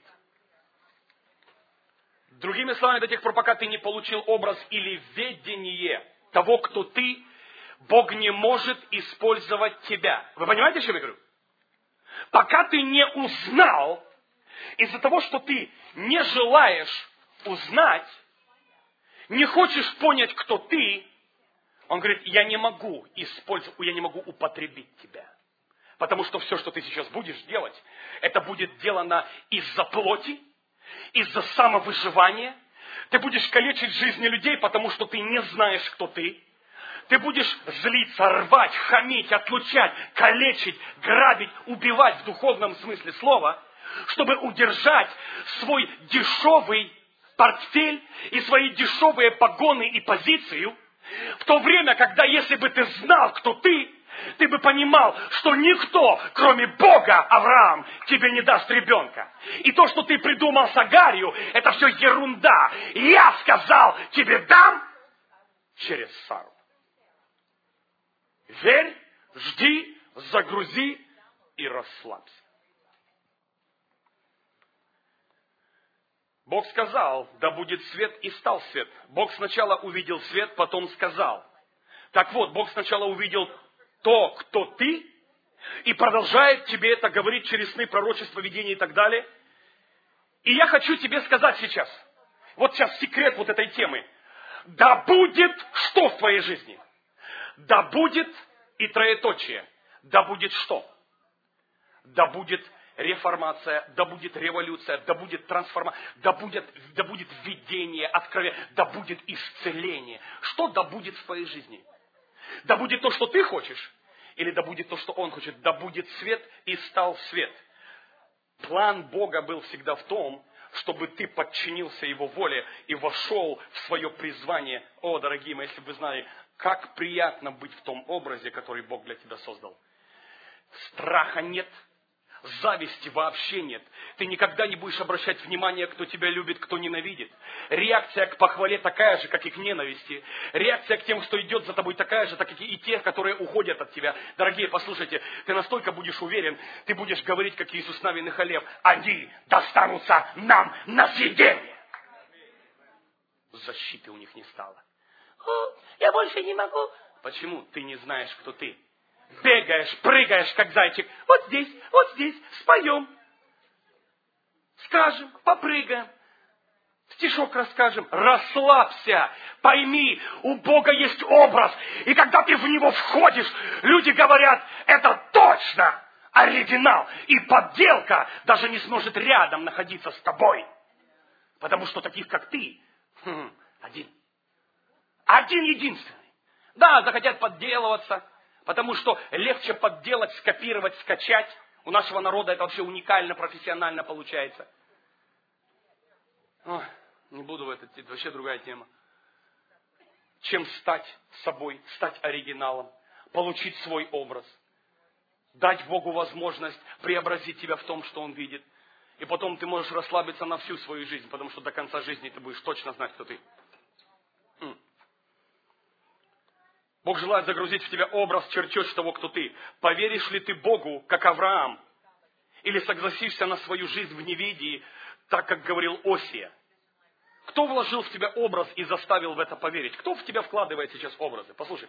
S2: Другими словами, до тех пор, пока ты не получил образ или ведение того, кто ты, Бог не может использовать тебя. Вы понимаете, о чем я говорю? Пока ты не узнал, из-за того, что ты не желаешь узнать, не хочешь понять, кто ты, он говорит, я не могу использовать, я не могу употребить тебя. Потому что все, что ты сейчас будешь делать, это будет сделано из-за плоти, из-за самовыживания. Ты будешь калечить жизни людей, потому что ты не знаешь, кто ты. Ты будешь злиться, рвать, хамить, отлучать, калечить, грабить, убивать в духовном смысле слова, чтобы удержать свой дешевый портфель и свои дешевые погоны и позицию, в то время, когда если бы ты знал, кто ты, ты бы понимал, что никто, кроме Бога, Авраам, тебе не даст ребенка. И то, что ты придумал с Агарью, это все ерунда. Я сказал, тебе дам через Сару. Верь, жди, загрузи и расслабься. Бог сказал, да будет свет, и стал свет. Бог сначала увидел свет, потом сказал. Так вот, Бог сначала увидел то, кто ты, и продолжает тебе это говорить через сны, пророчества, видения и так далее. И я хочу тебе сказать сейчас, вот сейчас секрет вот этой темы. Да будет что в твоей жизни? Да будет и троеточие. Да будет что? Да будет реформация, да будет революция, да будет трансформация, да будет, да будет видение, откровение, да будет исцеление. Что да будет в твоей жизни? Да будет то, что ты хочешь, или да будет то, что Он хочет? Да будет свет, и стал свет. План Бога был всегда в том, чтобы ты подчинился Его воле и вошел в свое призвание. О, дорогие мои, если бы вы знали, как приятно быть в том образе, который Бог для тебя создал. Страха нет. Зависти вообще нет. Ты никогда не будешь обращать внимание, кто тебя любит, кто ненавидит. Реакция к похвале такая же, как и к ненависти. Реакция к тем, что идет за тобой, такая же, так как и те, которые уходят от тебя. Дорогие, послушайте, ты настолько будешь уверен, ты будешь говорить, как Иисус Навин и Халев, они достанутся нам на съедение. Защиты у них не стало.
S3: О, я больше не могу.
S2: Почему? Ты не знаешь, кто ты. Бегаешь, прыгаешь, как зайчик. Вот здесь, вот здесь, споем. Скажем, попрыгаем. Стишок расскажем. Расслабься. Пойми, у Бога есть образ. И когда ты в него входишь, люди говорят, это точно оригинал. И подделка даже не сможет рядом находиться с тобой. Потому что таких, как ты, хм, один. Один единственный. Да, захотят подделываться. Потому что легче подделать, скопировать, скачать. У нашего народа это вообще уникально, профессионально получается. Ой, не буду в это, это вообще другая тема. Чем стать собой, стать оригиналом, получить свой образ, дать Богу возможность преобразить тебя в том, что Он видит. И потом ты можешь расслабиться на всю свою жизнь, потому что до конца жизни ты будешь точно знать, кто ты. М. Бог желает загрузить в тебя образ, чертеж того, кто ты. Поверишь ли ты Богу, как Авраам? Или согласишься на свою жизнь в неведении, так как говорил Осия? Кто вложил в тебя образ и заставил в это поверить? Кто в тебя вкладывает сейчас образы? Послушайте.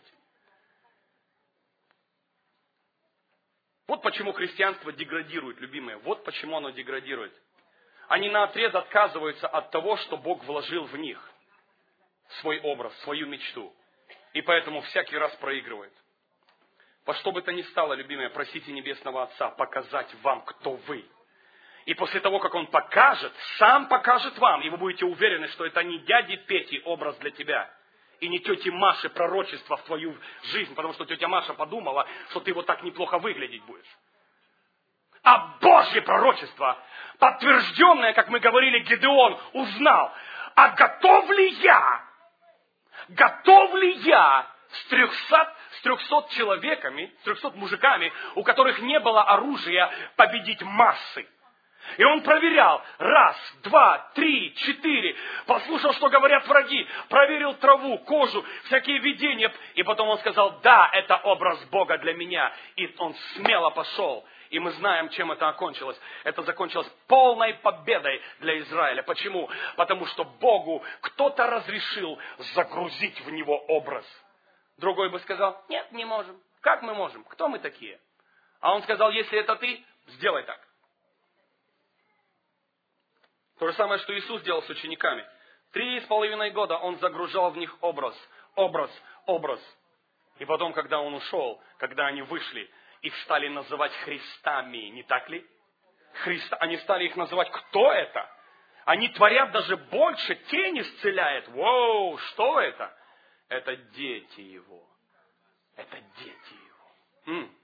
S2: Вот почему христианство деградирует, любимые. Вот почему оно деградирует. Они наотрез отказываются от того, что Бог вложил в них. Свой образ, свою мечту. И поэтому всякий раз проигрывает. Во что бы то ни стало, любимые, просите Небесного Отца показать вам, кто вы. И после того, как Он покажет, сам покажет вам, и вы будете уверены, что это не дяди Пети образ для тебя, и не тети Маши пророчество в твою жизнь, потому что тетя Маша подумала, что ты вот так неплохо выглядеть будешь. А Божье пророчество, подтвержденное, как мы говорили, Гедеон узнал, а готов ли я, готов ли я с трехсот, с трехсот человеками, с трехсот мужиками, у которых не было оружия, победить массы? И он проверял. Раз, два, три, четыре. Послушал, что говорят враги. Проверил траву, кожу, всякие видения. И потом он сказал, да, это образ Бога для меня. И он смело пошел. И мы знаем, чем это окончилось. Это закончилось полной победой для Израиля. Почему? Потому что Богу кто-то разрешил загрузить в него образ. Другой бы сказал, нет, не можем. Как мы можем? Кто мы такие? А он сказал, если это ты, сделай так. То же самое, что Иисус делал с учениками. Три с половиной года Он загружал в них образ, образ, образ. И потом, когда Он ушел, когда они вышли, их стали называть Христами, не так ли? Христа, они стали их называть, кто это? Они творят даже больше, тень исцеляет. Воу, что это? Это дети Его. Это дети Его. М.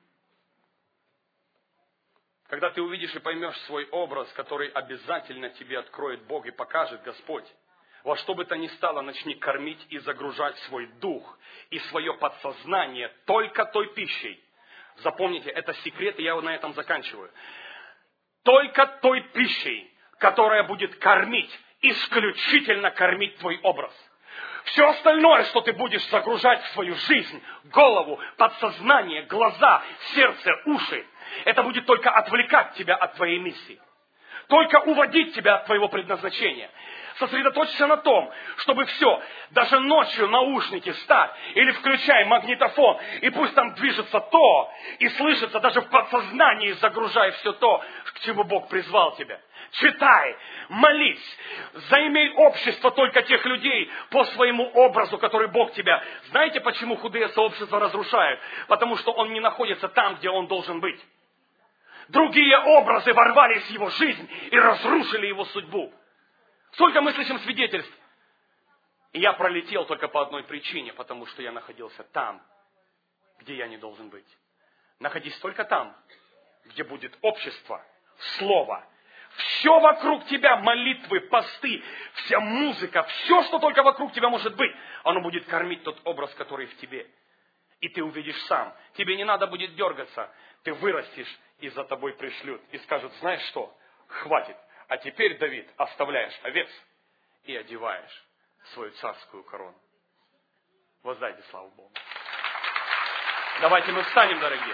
S2: Когда ты увидишь и поймешь свой образ, который обязательно тебе откроет Бог и покажет Господь, во что бы то ни стало, начни кормить и загружать свой дух и свое подсознание только той пищей. Запомните, это секрет, и я на этом заканчиваю. Только той пищей, которая будет кормить, исключительно кормить твой образ. Все остальное, что ты будешь загружать в свою жизнь, голову, подсознание, глаза, сердце, уши, это будет только отвлекать тебя от твоей миссии. Только уводить тебя от твоего предназначения. Сосредоточься на том, чтобы все, даже ночью наушники ставь или включай магнитофон, и пусть там движется то, и слышится даже в подсознании, загружай все то, к чему Бог призвал тебя. Читай, молись, займей общество только тех людей по своему образу, который Бог тебя. Знаете, почему худые сообщества разрушают? Потому что он не находится там, где он должен быть. Другие образы ворвались в его жизнь и разрушили его судьбу. Сколько мы слышим свидетельств? И я пролетел только по одной причине, потому что я находился там, где я не должен быть. Находись только там, где будет общество, слово. Все вокруг тебя, молитвы, посты, вся музыка, все, что только вокруг тебя может быть, оно будет кормить тот образ, который в тебе. И ты увидишь сам. Тебе не надо будет дергаться. Ты вырастешь, и за тобой пришлют. И скажут, знаешь что, хватит. А теперь, Давид, оставляешь овец и одеваешь свою царскую корону. Воздайте славу Богу. Давайте мы встанем, дорогие.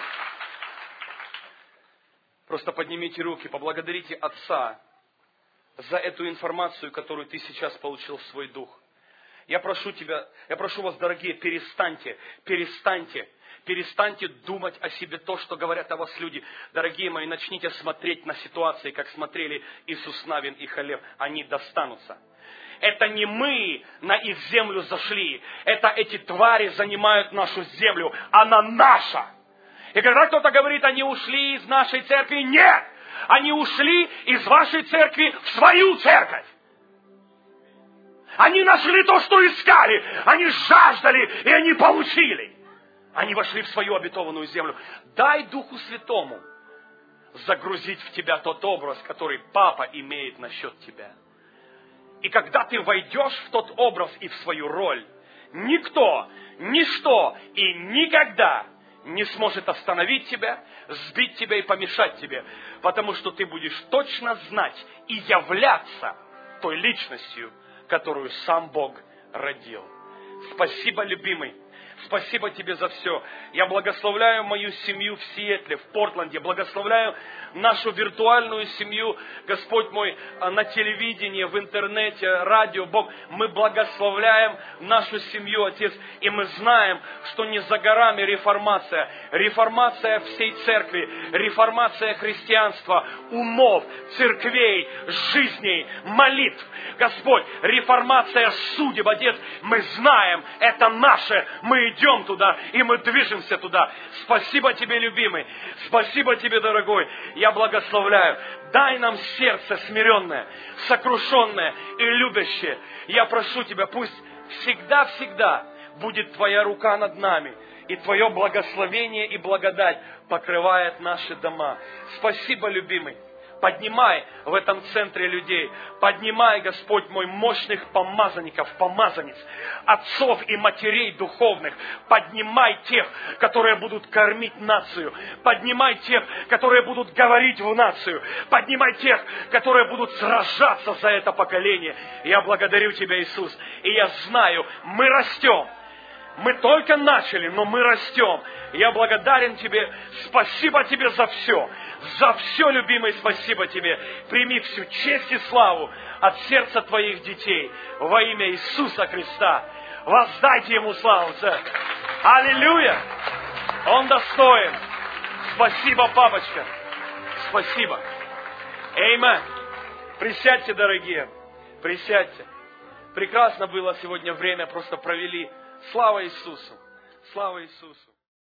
S2: Просто поднимите руки, поблагодарите Отца за эту информацию, которую ты сейчас получил в свой дух. Я прошу тебя, я прошу вас, дорогие, перестаньте, перестаньте, перестаньте думать о себе то, что говорят о вас люди. Дорогие мои, начните смотреть на ситуации, как смотрели Иисус Навин и Халев. Они достанутся. Это не мы на их землю зашли. Это эти твари занимают нашу землю. Она наша. И когда кто-то говорит, они ушли из нашей церкви, нет! Они ушли из вашей церкви в свою церковь. Они нашли то, что искали. Они жаждали, и они получили. Они вошли в свою обетованную землю. Дай Духу Святому загрузить в тебя тот образ, который Папа имеет насчет тебя. И когда ты войдешь в тот образ и в свою роль, никто, ничто и никогда не сможет остановить тебя, сбить тебя и помешать тебе. Потому что ты будешь точно знать и являться той личностью, которую сам Бог родил. Спасибо, любимый. Спасибо тебе за все. Я благословляю мою семью в Сиэтле, в Портленде. Благословляю нашу виртуальную семью, Господь мой, на телевидении, в интернете, радио. Бог, мы благословляем нашу семью, Отец. И мы знаем, что не за горами реформация. Реформация всей церкви. Реформация христианства, умов, церквей, жизней, молитв. Господь, реформация судеб, Отец. Мы знаем, это наше. Мы идем туда, и мы движемся туда. Спасибо тебе, любимый. Спасибо тебе, дорогой. Я благословляю. Дай нам сердце смиренное, сокрушенное и любящее. Я прошу тебя, пусть всегда-всегда будет твоя рука над нами, и твое благословение и благодать покрывает наши дома. Спасибо, любимый. Поднимай в этом центре людей. Поднимай, Господь мой, мощных помазанников, помазанниц, отцов и матерей духовных. Поднимай тех, которые будут кормить нацию. Поднимай тех, которые будут говорить в нацию. Поднимай тех, которые будут сражаться за это поколение. Я благодарю Тебя, Иисус. И я знаю, мы растем. Мы только начали, но мы растем. Я благодарен Тебе. Спасибо Тебе за все. За все, любимый, спасибо Тебе. Прими всю честь и славу от сердца Твоих детей. Во имя Иисуса Христа. Воздайте Ему славу, Церковь. Аллилуйя! Он достоин. Спасибо, папочка. Спасибо. Эймен. Присядьте, дорогие. Присядьте. Прекрасно было сегодня время, просто провели. Слава Иисусу! Слава Иисусу!